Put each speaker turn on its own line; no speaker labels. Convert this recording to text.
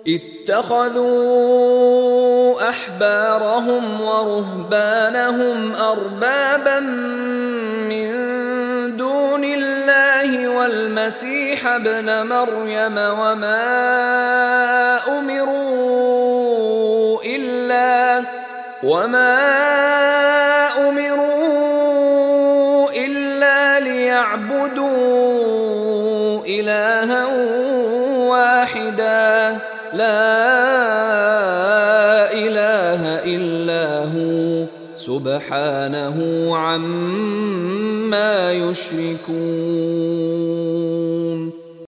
اتخذوا أحبارهم ورهبانهم أربابا من دون الله والمسيح ابن مريم وما أمروا إلا ليعبدوا إلها واحدا لا إله إلا هو سبحانه عما يشركون.